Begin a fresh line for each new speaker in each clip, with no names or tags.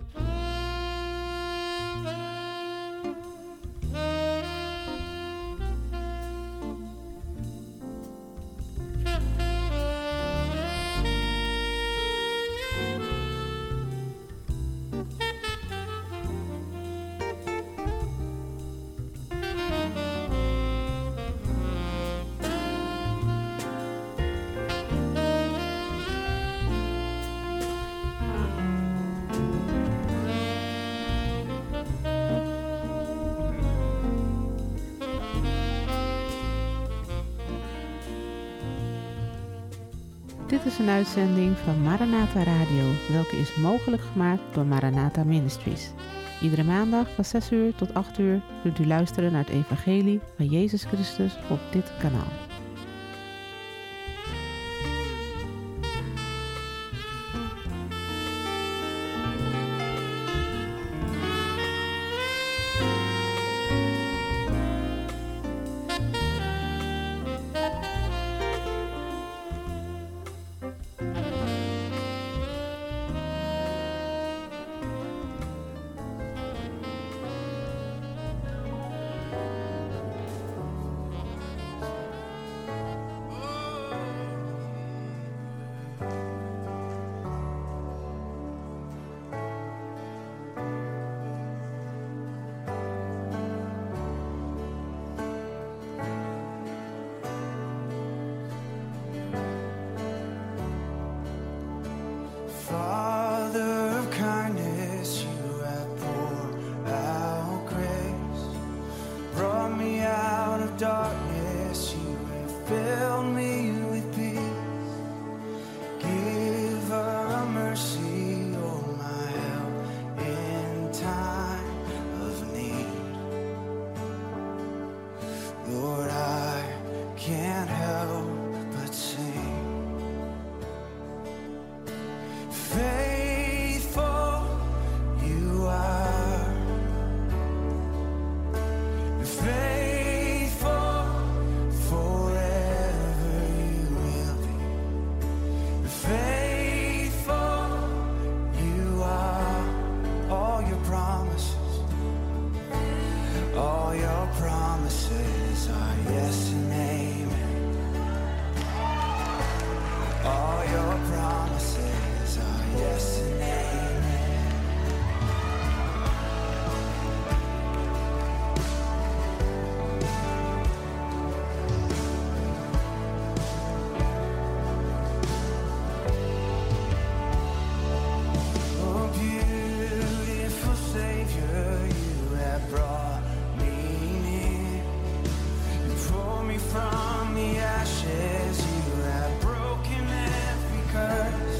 Dit is een uitzending van Maranatha Radio, welke is mogelijk gemaakt door Maranatha Ministries. Iedere maandag van 6 uur tot 8 uur kunt u luisteren naar het evangelie van Jezus Christus op dit kanaal.
Father of kindness, you have poured out grace, brought me out of darkness, you have filled me with peace. Giver of mercy, oh my help in time of need. Lord, I can't help but sing. Faithful you are, faithful forever you will be. Faithful you are, all your promises are yes and amen. All your promises are yes and amen. Oh, beautiful Savior, you have brought me near. You pulled me from the ashes, you have broken every curse.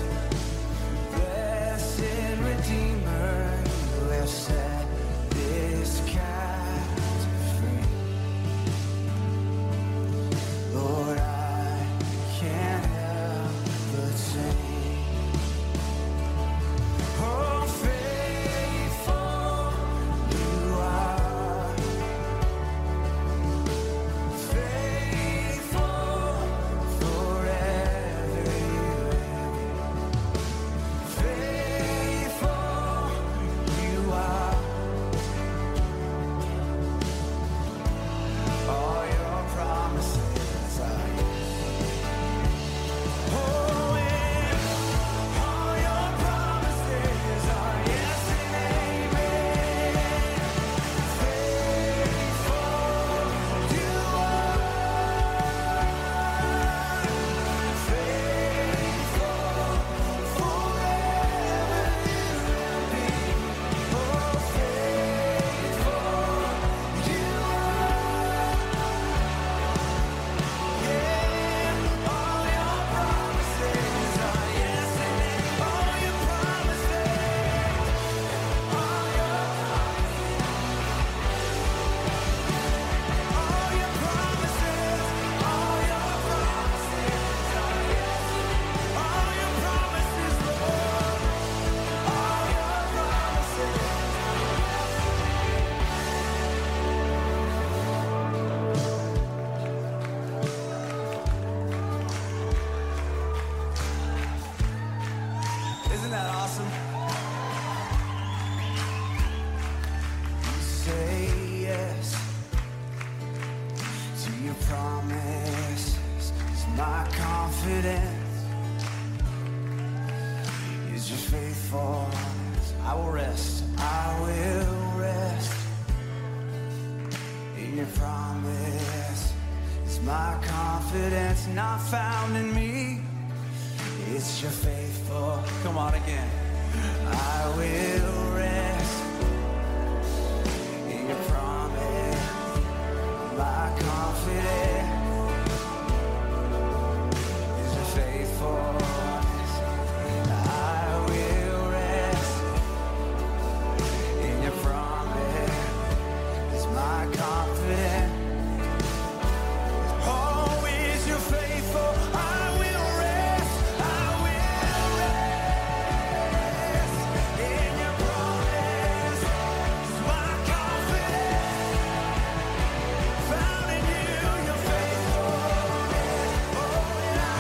Blessed Redeemer, you have set this captive free. Lord, I can't help but sing. Oh, faithful you are, faithful forever you will be. Faithful you are, all your promises are oh, and all your promises are yes and amen. Faithful you are, faithful forever you will be. Oh, faithful you are, yeah. All your promises are yes and amen. All your promises, all your promises, all your promises are yes. All your promises, Lord, all your promises. Isn't that awesome? faithfulness. I will rest. I will rest in your promise. It's my confidence not found in me. It's your faithful. Come on again. I will rest in your promise. My confidence is your faithfulness. I will rest in your promise. It's my confidence. Oh, is your faithful? I will rest. I will rest in your promise. It's my confidence found in you. Your faithfulness. Oh, and I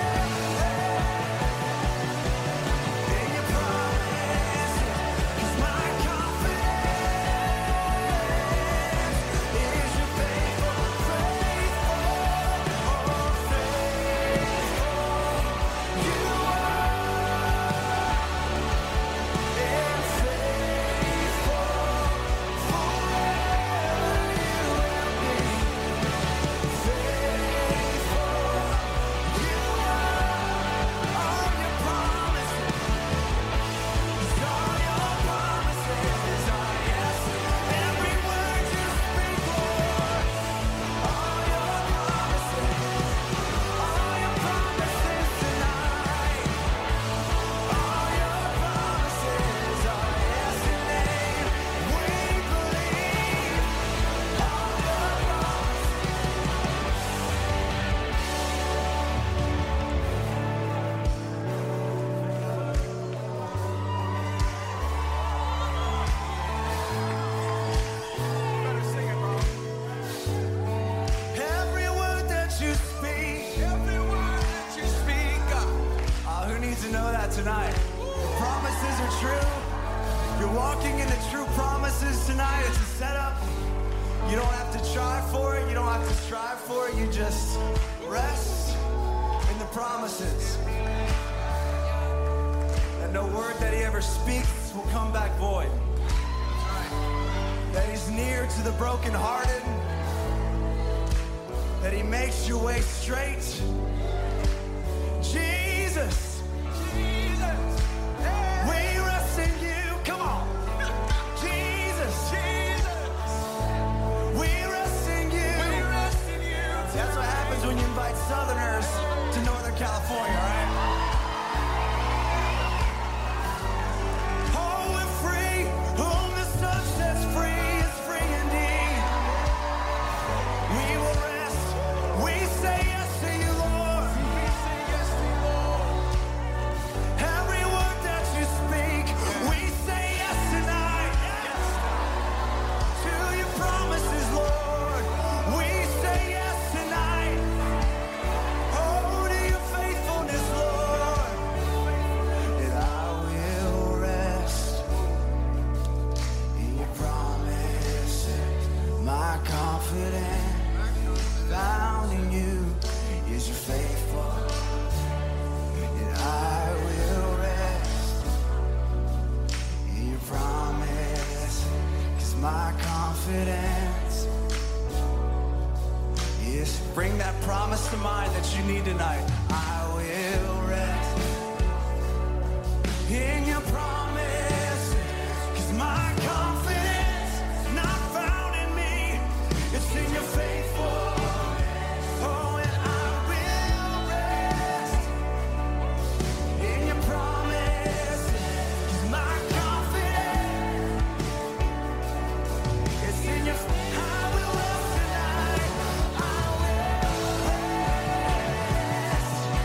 will in your promise. It's my confidence is your faithful, you tonight. The promises are true. You're walking in the true promises tonight. It's a setup. You don't have to try for it. You don't have to strive for it. You just rest in the promises. That no word that he ever speaks will come back void. That he's near to the brokenhearted. That he makes your way straight. Jesus. We rest in you. Come on. Jesus. We rest in you. That's what happens when you invite Southerners to Northern California, right? Oh, we're free. Whom the sun sets free is free indeed. We will rest. We say yes to you, Lord. Every word that you speak, we say yes tonight. To your promises, Lord. We say yes tonight. Oh, to your faithfulness, Lord. And I will rest in your promises. My confidence found in you is your faithful. And I will rest in your promise. 'Cause my confidence is. Bring that promise to mind that you need tonight. I will rest in your promise. 'Cause my confidence not found in me. It's in your faithful. Oh, and I will rest in your promise. 'Cause my confidence is in your. I will rest tonight. I will rest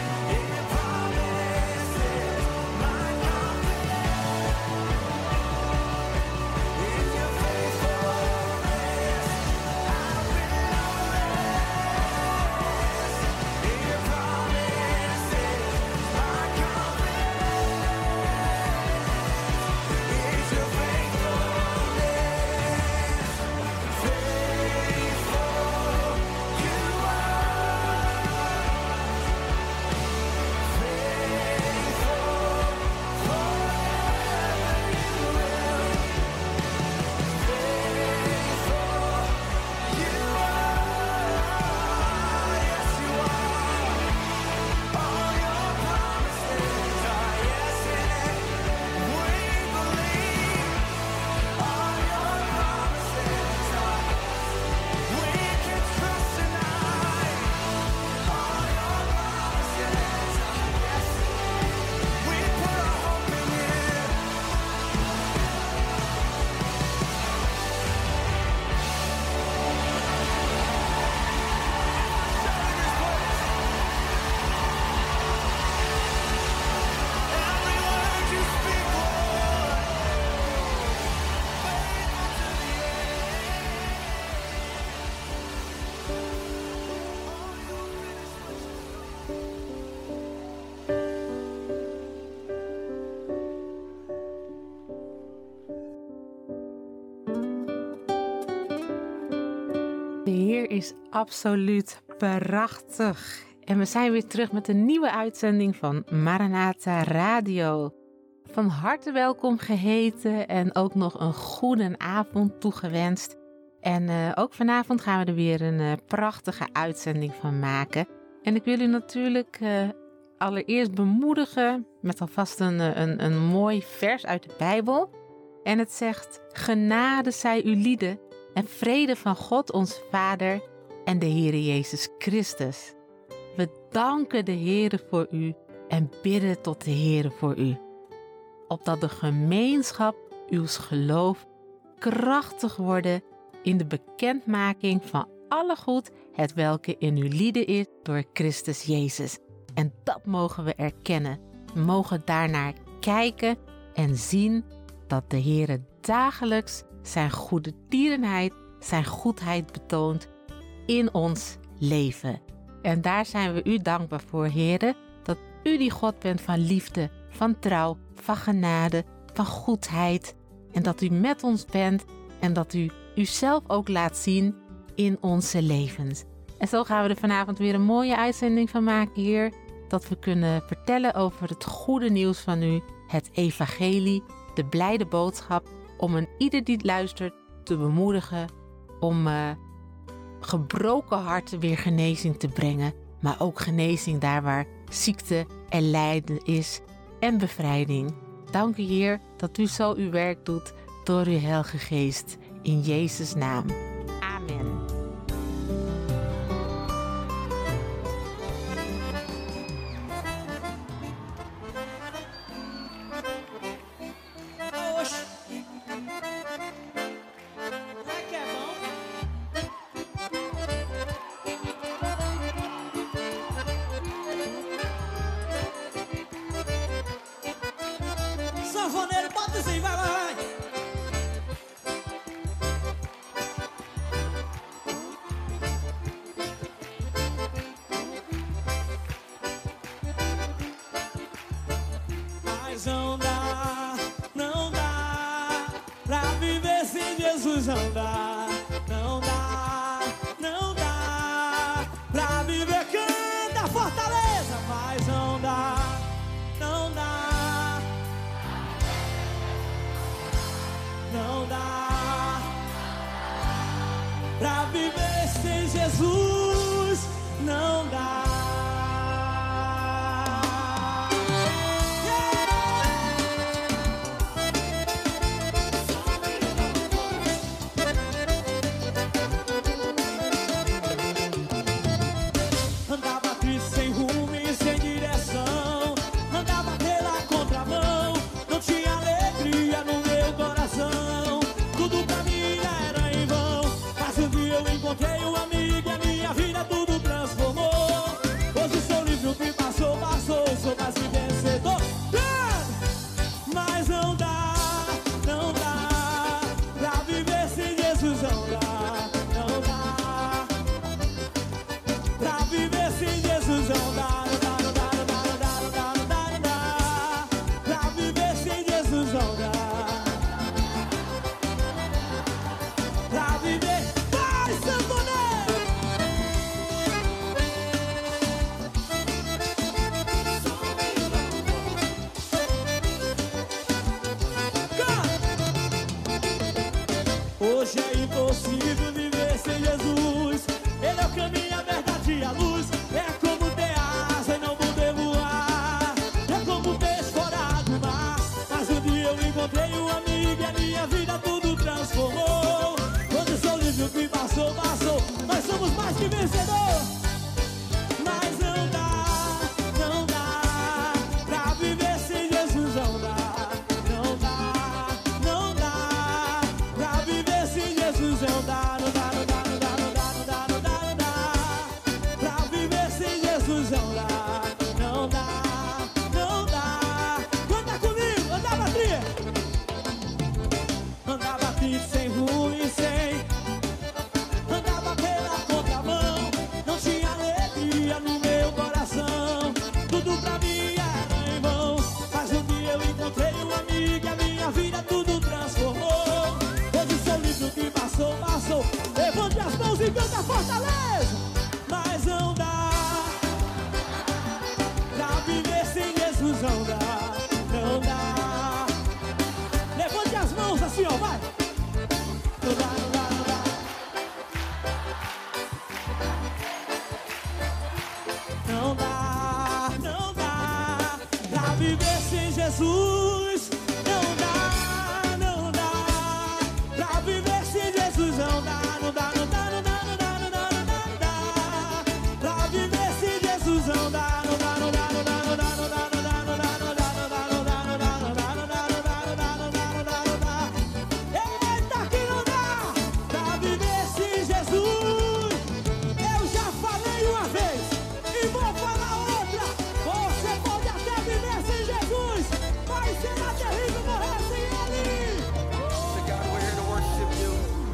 weer is absoluut prachtig. En we zijn weer terug met een nieuwe uitzending van Maranatha Radio. Van harte welkom geheten en ook nog een goede avond toegewenst. En ook vanavond gaan we er weer een prachtige uitzending van maken. En ik wil u natuurlijk allereerst bemoedigen met alvast een mooi vers uit de Bijbel. En het zegt: genade zij u lieden en vrede van God onze Vader en de Heere Jezus Christus. We danken de Heere voor u en bidden tot de Heere voor u. Opdat de gemeenschap uws geloof krachtig worden in de bekendmaking van alle goed het welke in uw lieden is door Christus Jezus. En dat mogen we erkennen. We mogen daarnaar kijken en zien dat de Heere dagelijks zijn goede tierenheid, zijn goedheid betoont in ons leven. En daar zijn we u dankbaar voor, Heere, dat u die God bent van liefde, van trouw, van genade, van goedheid. En dat u met ons bent en dat u uzelf ook laat zien in onze levens. En zo gaan we er vanavond weer een mooie uitzending van maken, Heer. Dat we kunnen vertellen over het goede nieuws van u, het evangelie, de blijde boodschap, om een ieder die luistert te bemoedigen, om gebroken harten weer genezing te brengen, maar ook genezing daar waar ziekte en lijden is en bevrijding. Dank u, Heer, dat u zo uw werk doet door uw Heilige Geest. In Jezus' naam. Amen.
Sanfoneiro, bota assim, vai, vai, vai. Mas não dá pra viver sem Jesus, não dá, não dá, não dá pra viver, canta Fortaleza, mas não dá, não dá. Não dá pra viver sem Jesus, não dá. Andava triste, sem rumo e sem direção, andava pela contramão, não tinha alegria no meu coração. Tudo pra mim era em vão, mas um dia eu encontrei um amigo e a minha viver sem Jesus não dá, não dá. Pra viver sem Jesus não dá, não dá, não dá, não dá, não dá, não dá, não dá, não dá. Pra viver sem Jesus não dá, não dá, não dá, não dá, não dá, não dá, não dá, não dá, não dá, não dá, não dá, não dá, não dá, não dá, não dá, não dá, não dá, não dá, não dá. Eita, que não dá pra viver sem Jesus. Eu já falei uma vez e vou falar outra. Você pode até viver sem Jesus, mas será terrível morrer sem Ele.
So God, we're here to worship you.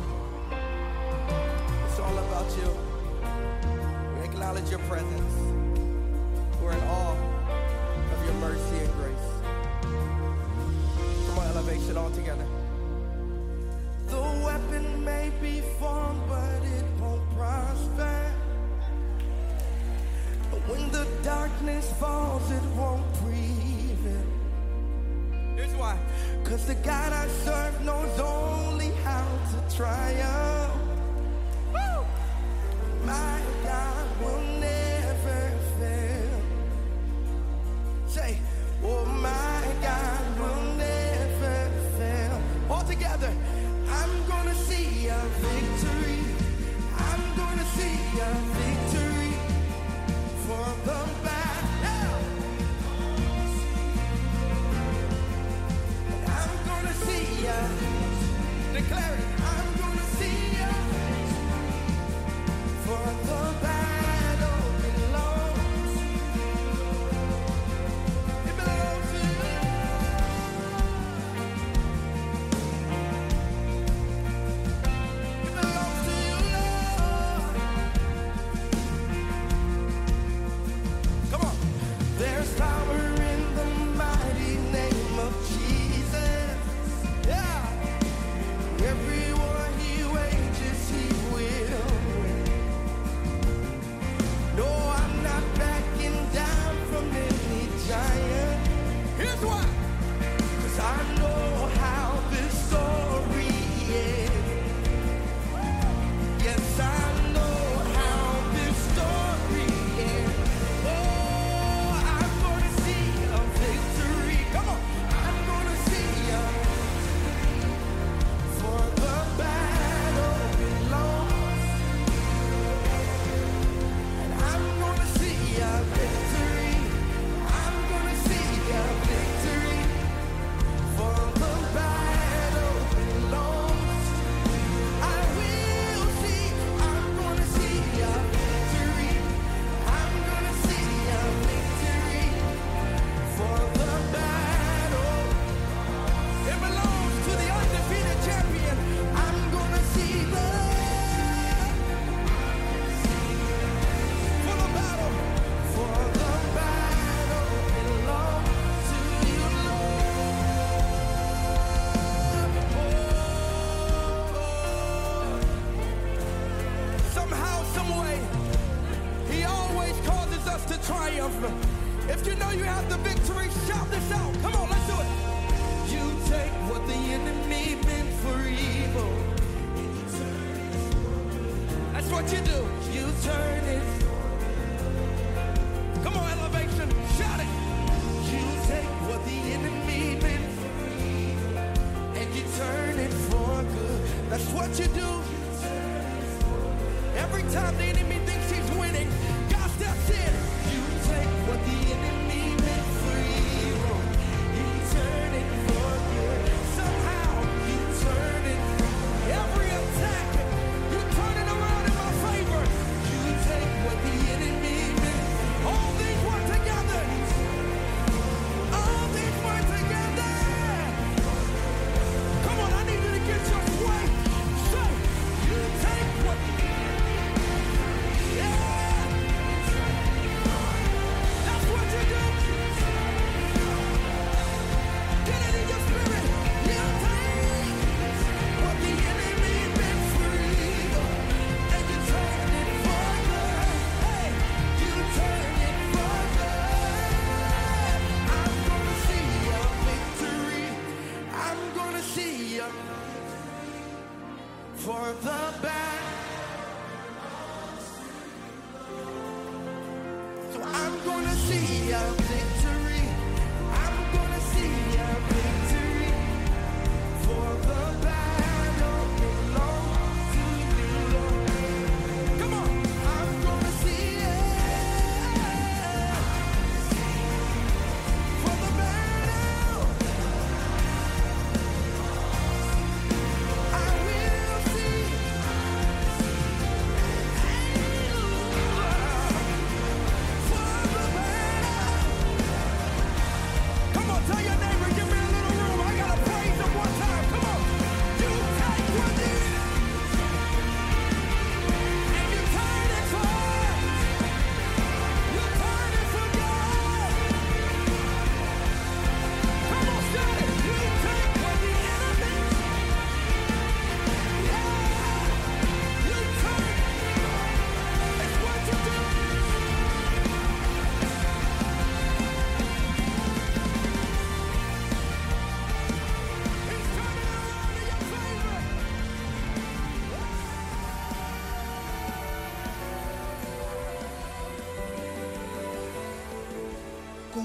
It's all about you. We acknowledge your presence. We're in awe of your mercy and grace. Come on, elevation all together. The weapon may be formed, but it won't prosper. When the darkness falls, it won't prevail. Here's why. 'Cause the God I serve knows only how to triumph. Woo! My God will never fail. Say, oh, my God will never fail. All together, I'm gonna see a victory. I'm gonna see a victory for the battle. I'm gonna see ya. Declare it. I'm gonna see ya. For the battle belongs. It belongs to you. It belongs to you, Lord. Come on. There's power in the mighty name of Jesus. Yeah. Every war he wages, he will win. No, I'm not backing down from any giant. Here's why. 'Cause I know how this story ends. Yes, I know how this story ends. Oh, I'm gonna see a victory. Come on. I'm gonna see a for the battle belongs. And I'm gonna see a victory. I'm gonna see a victory. For the battle belongs. I will see. I'm gonna see a victory. I'm gonna see a victory. For the battle. It belongs to the undefeated champion. I'm gonna see the for the battle. For the battle belongs to you, Lord. Somehow, some way, he always causes us to triumph. If you know you have the victory, shout this out. Come on, let's do it. You take what the enemy meant for evil. That's what you do. You turn it. Come on, elevation. Shout it. You take what the enemy meant for evil, and you turn it for good. That's what you do. Every time the enemy thinks he's winning, God steps in. You take what the enemy meant for evil, you turn it for good. Somehow you turn it. Every attack, you turn it around in my favor. You take what the enemy meant. All things work together. All things work together. Come on, I need you to get your sway. So you take what. Yeah. That's what you do. Get it in your spirit. You take what the enemy meant for evil, and you turn it for good. Hey, you turn it for good. I'm gonna see a victory. I'm gonna see a for the battle. So I'm gonna see a victory. I'm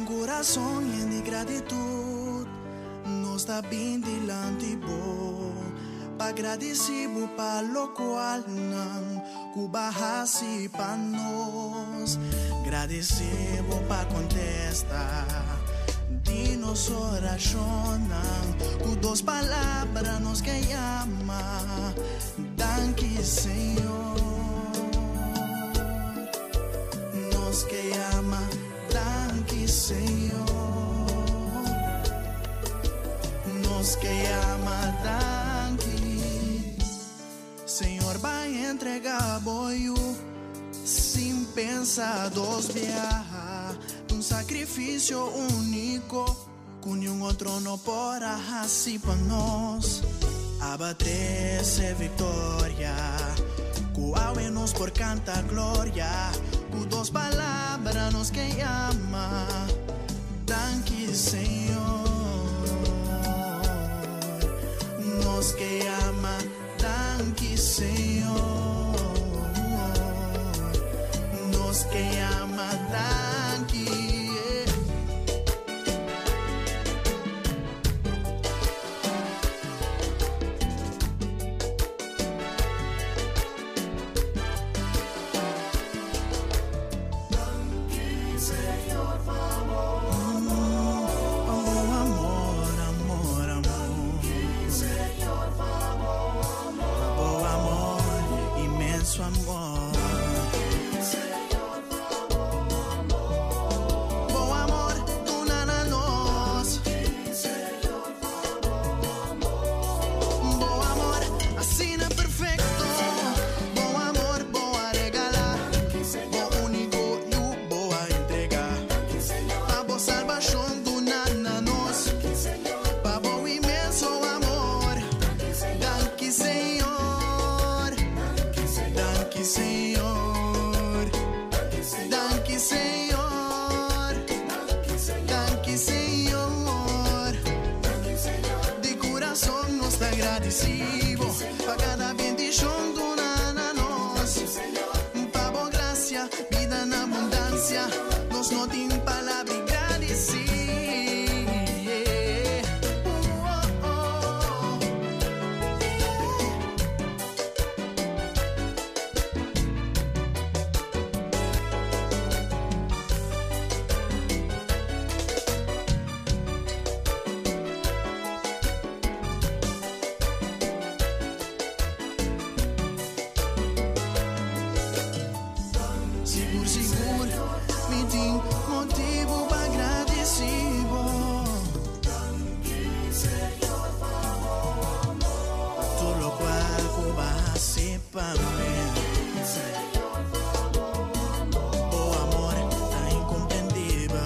coração de gratitude nos está bem delante bom. Pa agradecido pa lo qual não cubarrasi pa nós. Agradecido pa contestar de nossa oração. Com duas palavras nos que ama. Danke Senhor. Nos que ama. Danke Senhor. Nos que ama. Danke Senhor, vai entregar boio sem pensar dos viajar. Um sacrifício único que nenhum outro não porá assim para nós. Abater essa vitória, que nos por cantar glória. Com duas palavras nos que ama. Danke Senhor. Nos que ama. Danke Senhor, nos que ama, danke. Danke Senhor, amor, amor, amor, amor. Danke Senhor, imenso amor. Bom amor, tu na nós. Bom amor, assim é perfeito. Bom amor, boa regalar. Bom único e boa entregar. A boa salvação do na nós. Pa bom imenso amor. Danke Senhor. Danke Senhor, danke Senhor, danke Senhor. De coração nos está agradecido para cada bendição do na nós. Pa boa graça, vida na abundância, nós não tem palavra agradecer. Motivo para agradecer. Danke Senhor, todo lo cual Cuba sepa bem. O amor é incompreendível.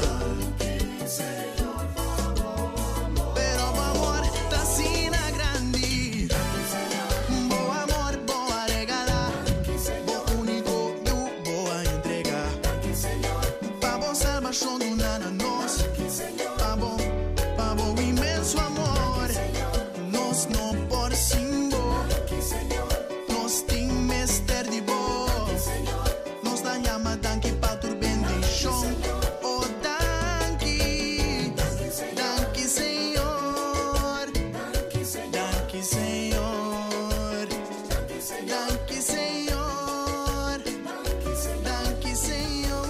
Pero o amor tá assim na grande. O amor boa regalar. O único e boa entregar. Salvação do nana nós. Pa bom imenso amor. Nós não por símbolo. Nós tem mestre de boa. Nos dá llama danke pa tur bendição. Oh danke. Danke Senhor. Danke Senhor. Danke Senhor. Danke Senhor.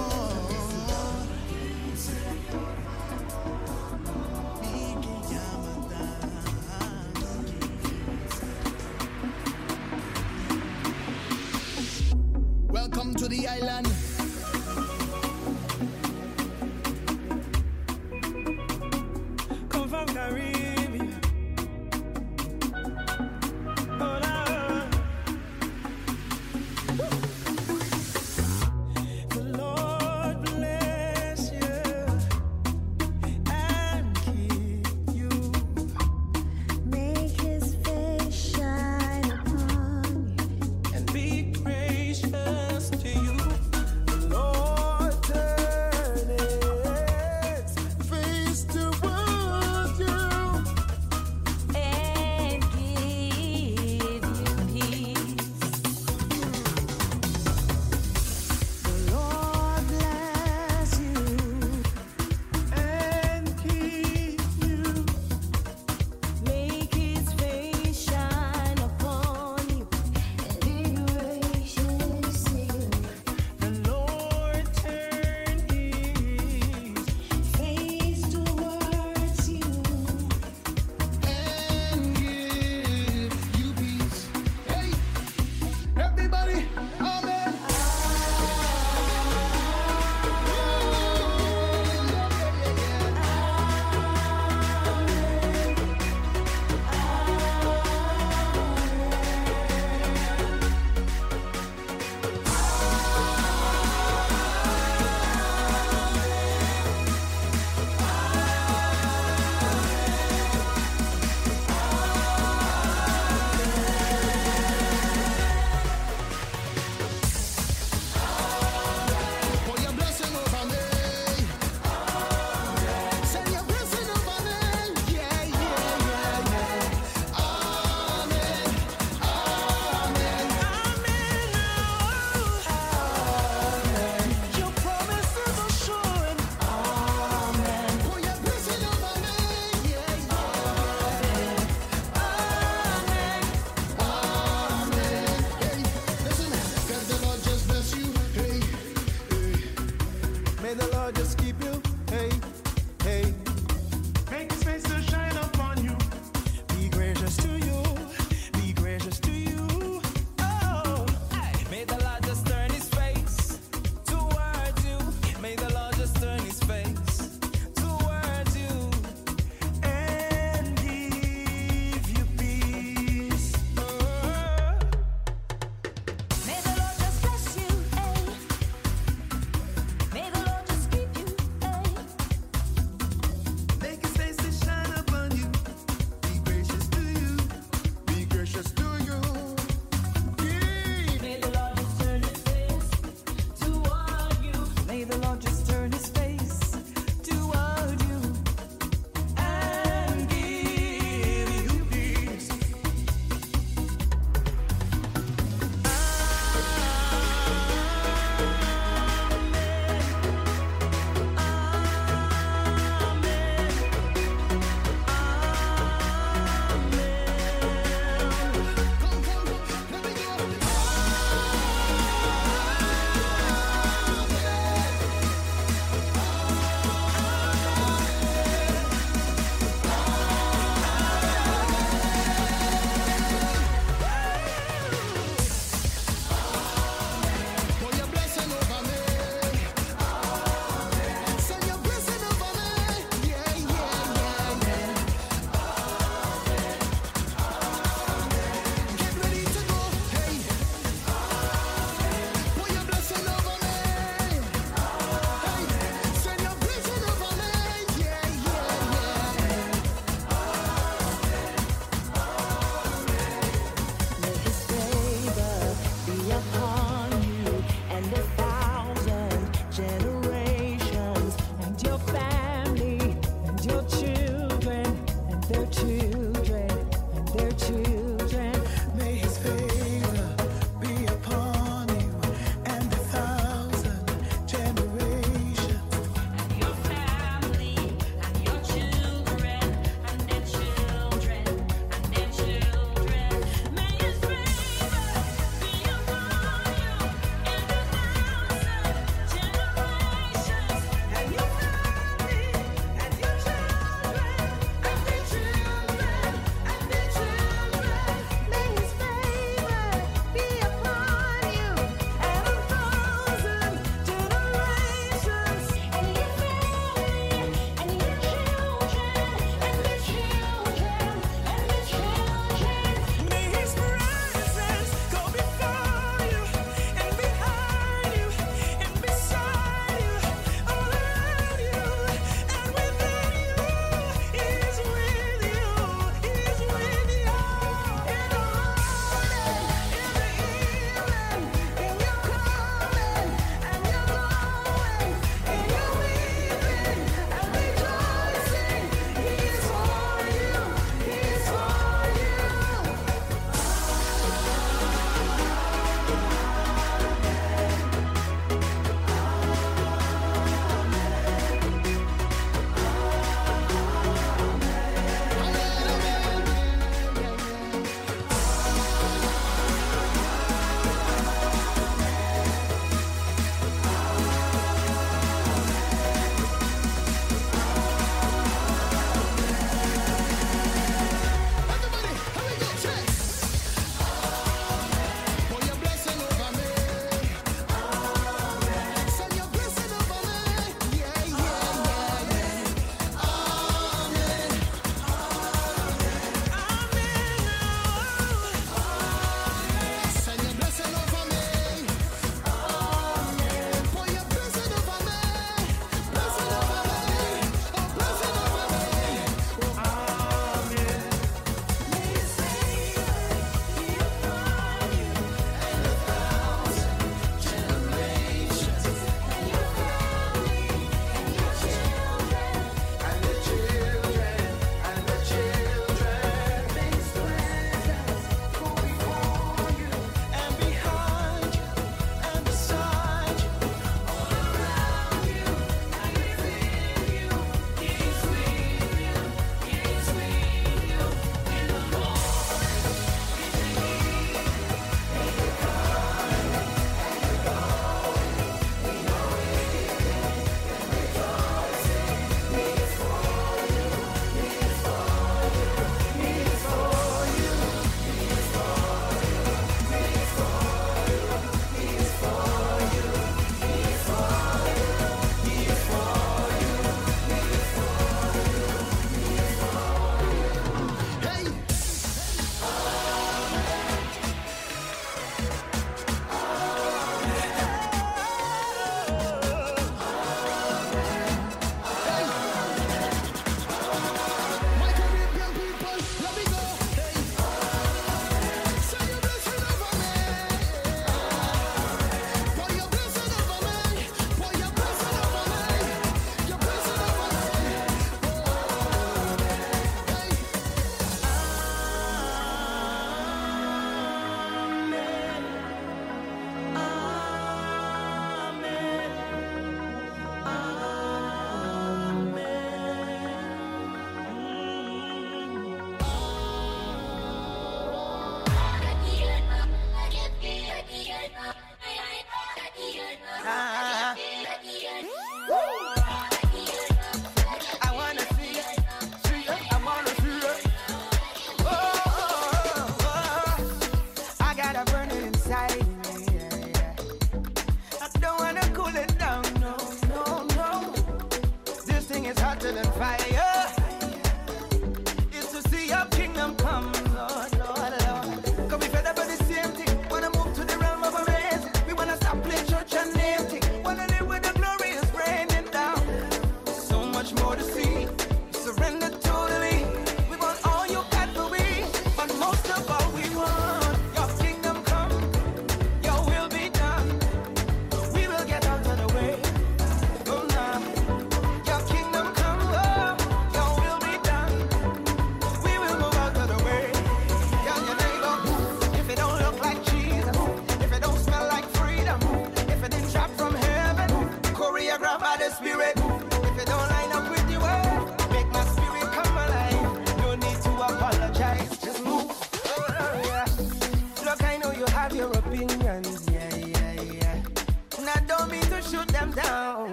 Welcome to the island.
Come from Caribbean. Oh, Lord. The Lord bless you and keep you.
Make his face shine upon you.
And be gracious to you.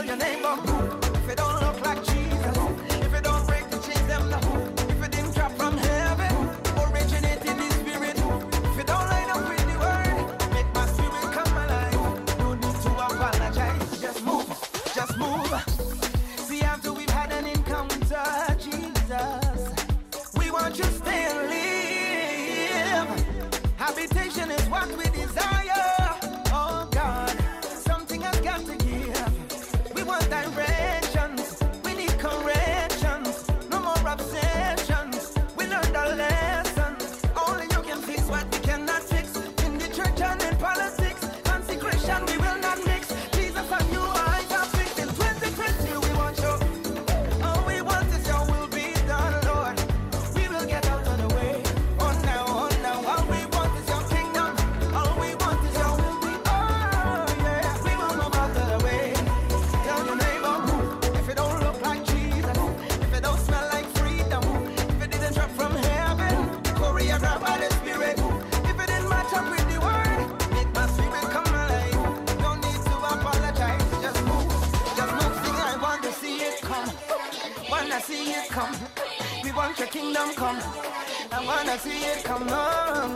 your neighbor, if it don't look like Jesus, if it don't break the chains, them no. If it didn't drop from heaven, originate in the spirit. If it don't line up with the word, make my spirit come alive. No need to apologize, just move, just move. See, after we've had an encounter, Jesus, we want you to stay and live. Habitation is what we desire. Oh God, something has got to give. We want directions, we need corrections. No more obsessions, we learned our lesson. Only you can fix what we cannot fix. In the church and in politics, consecration we will not mix. Jesus and you eyes are fixed. In 2020 we want you. All we want is your will be done, Lord. We will get out of the way. Oh now, all we want is your kingdom. All we want is your will be. Oh yeah, we will move out of the way. Tell your neighbor, if it don't look like Jesus, if it don't smell like freedom, if it didn't drop from heaven, choreographed by the Spirit, if it didn't match up with the word, make my spirit come alive. Don't need to apologize, just move, sing. I want to see it come, wanna see it come. We want your kingdom come. I wanna see it come on.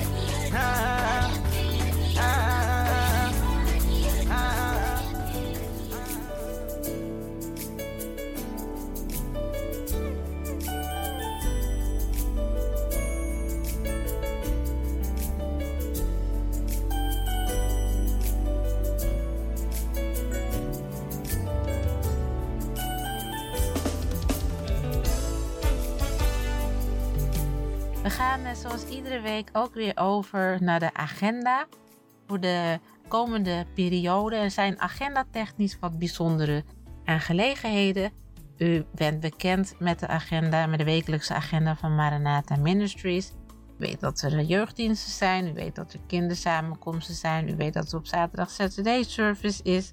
We gaan zoals iedere week ook weer over naar de agenda voor de komende periode. Er zijn agendatechnisch wat bijzondere aangelegenheden. U bent bekend met de agenda, met de wekelijkse agenda van Maranatha Ministries. U weet dat er jeugddiensten zijn, u weet dat er kindersamenkomsten zijn, u weet dat er op zaterdag Saturday Service is.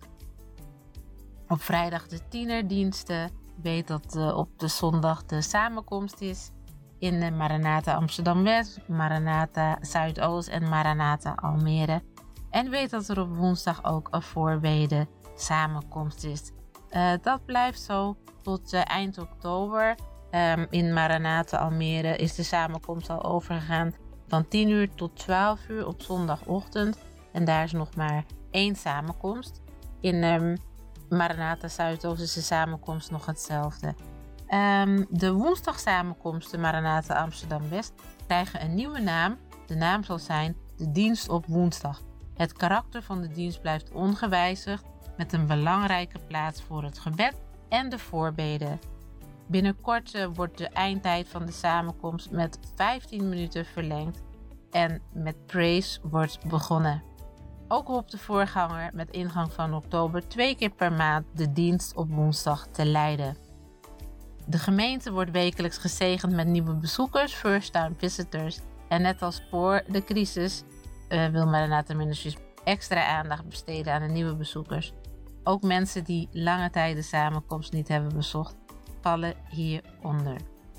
Op vrijdag de tienerdiensten, u weet dat op de zondag de samenkomst is. In Maranatha Amsterdam-West, Maranatha Zuidoost en Maranatha Almere. En weet dat er op woensdag ook een voorbede samenkomst is. Dat blijft zo tot eind oktober. In Maranatha Almere is de samenkomst al overgegaan van 10 uur tot 12 uur op zondagochtend. En daar is nog maar 1 samenkomst. In Maranatha Zuidoost is de samenkomst nog hetzelfde. De woensdagsamenkomsten Maranatha Amsterdam-West krijgen een nieuwe naam. De naam zal zijn de dienst op woensdag. Het karakter van de dienst blijft ongewijzigd met een belangrijke plaats voor het gebed en de voorbeden. Binnenkort wordt de eindtijd van de samenkomst met 15 minuten verlengd en met praise wordt begonnen. Ook hoopt de voorganger met ingang van oktober 2 keer per maand de dienst op woensdag te leiden. De gemeente wordt wekelijks gezegend met nieuwe bezoekers, first-time visitors. En net als voor de crisis wil Maranatha Ministries extra aandacht besteden aan de nieuwe bezoekers. Ook mensen die lange tijd de samenkomst niet hebben bezocht, vallen hieronder.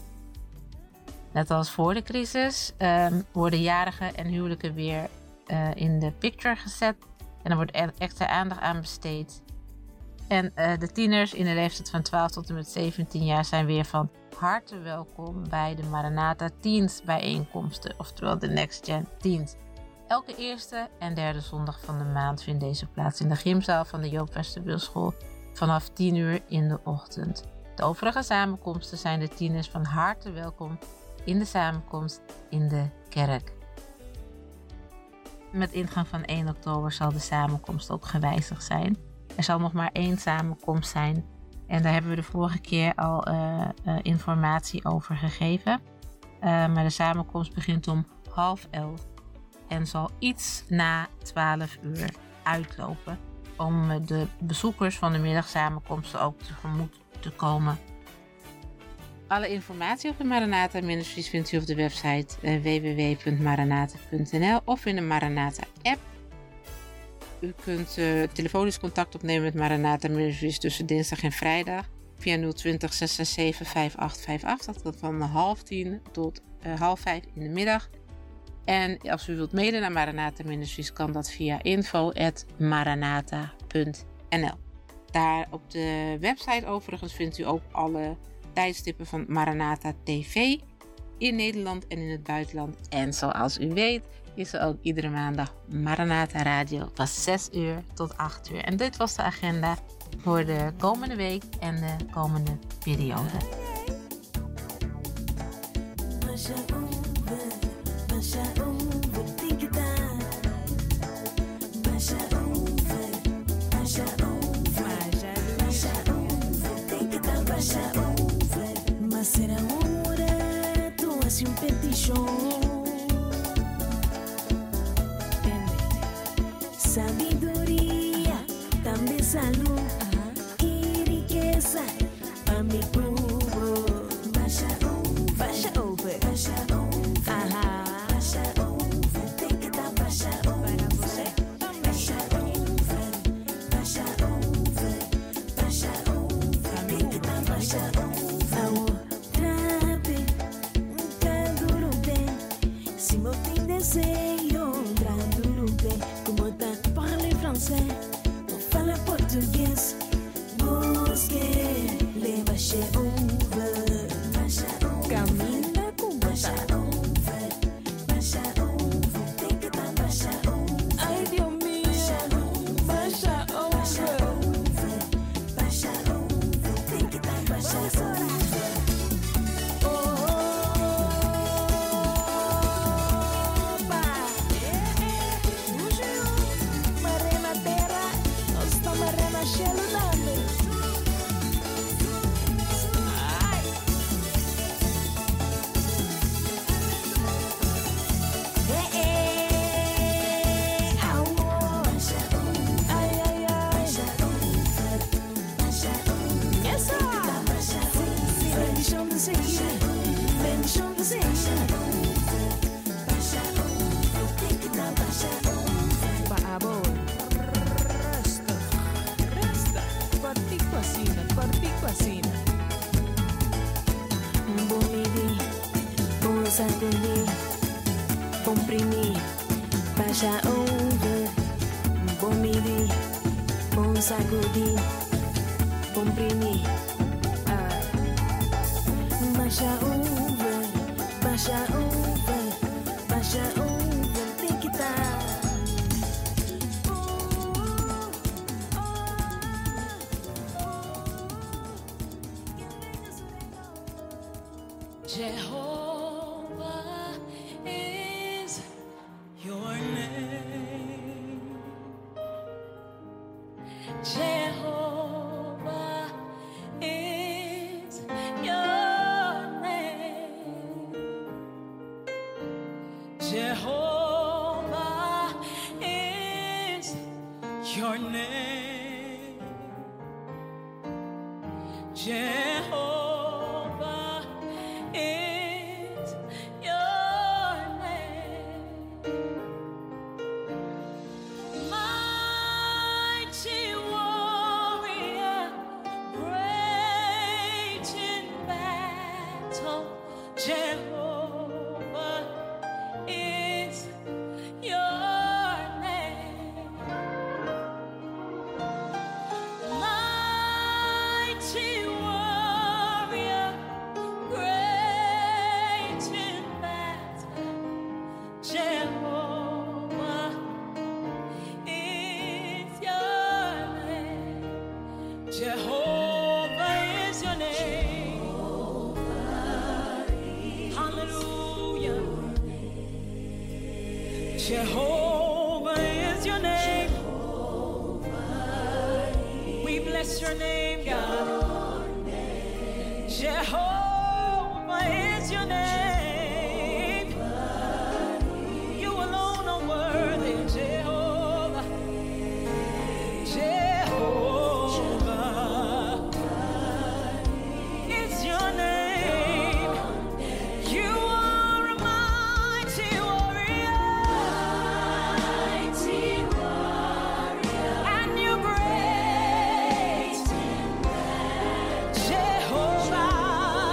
Net als voor de crisis worden jarigen en huwelijken weer in de picture gezet. En er wordt extra aandacht aan besteed. En de tieners in de leeftijd van 12 tot en met 17 jaar zijn weer van harte welkom bij de Maranatha Teens bijeenkomsten, oftewel de Next Gen Teens. Elke eerste en derde zondag van de maand vindt deze plaats in de gymzaal van de Joop Westerwielschool vanaf 10 uur in de ochtend. De overige samenkomsten zijn de tieners van harte welkom in de samenkomst in de kerk. Met ingang van 1 oktober zal de samenkomst ook gewijzigd zijn. Er zal nog maar 1 samenkomst zijn. En daar hebben we de vorige keer al informatie over gegeven. Maar de samenkomst begint om 10:30 en zal iets na 12 uur uitlopen. Om de bezoekers van de middagsamenkomsten ook tegemoet te komen. Alle informatie over Maranatha Ministries vindt u op de website www.maranatha.nl of in de Maranatha app. U kunt telefonisch contact opnemen met Maranatha Ministries tussen dinsdag en vrijdag via 020 667 5858. Dat gaat van 10:30 tot 16:30 in de middag. En als u wilt mailen naar Maranatha Ministries kan dat via info@maranatha.nl. Daar op de website overigens vindt u ook alle tijdstippen van Maranatha TV in Nederland en in het buitenland. En zoals u weet is er ook iedere maandag Maranatha Radio van 6 uur tot 8 uur. En dit was de agenda voor de komende week en de komende periode.
Mas será hora, tu haces un petición. Sabiduría, también salud y riqueza a mi pueblo. Baixa over, baixa over, baixa over, baixa over, tem que dar baixa over para você. Baixa over, baixa over, baixa over, tem que dar baixa over. Trabe, duro bem, se meu tem desejo, duro bem, como tá parle français, ou fala português, busque, leva baixa over, baixa over, caminha com baixa over, baixa over, tem que dar baixa over. Ai Deus mío, baixa over, baixa over, tem que dar baixa over. Sacudir, comprimir, baixa over, bom medir, bom sacudir, comprimir, baixa over, baixa over, baixa over, tem que dar. Jehovah is your name. Jehovah is your name. Jehovah is your name. Jehovah is your name. Mighty warrior, great in battle. Jehovah is your name. Mighty warrior, great in battle. Jehovah is your name. Jehovah is your name. Hallelujah. Jehovah is your name. We bless your name, God. Jehovah is your name. You alone are worthy, Jehovah. Jehovah is your name. You are a mighty warrior. And you're great. Jehovah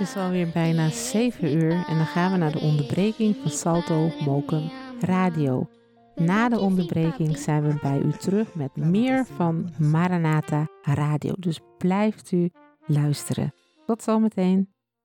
is alweer bijna 7 uur en dan gaan we naar de onderbreking van Salto Mokum Radio. Na de onderbreking zijn we bij u terug met meer van Maranatha Radio. Dus blijft u luisteren. Tot zometeen.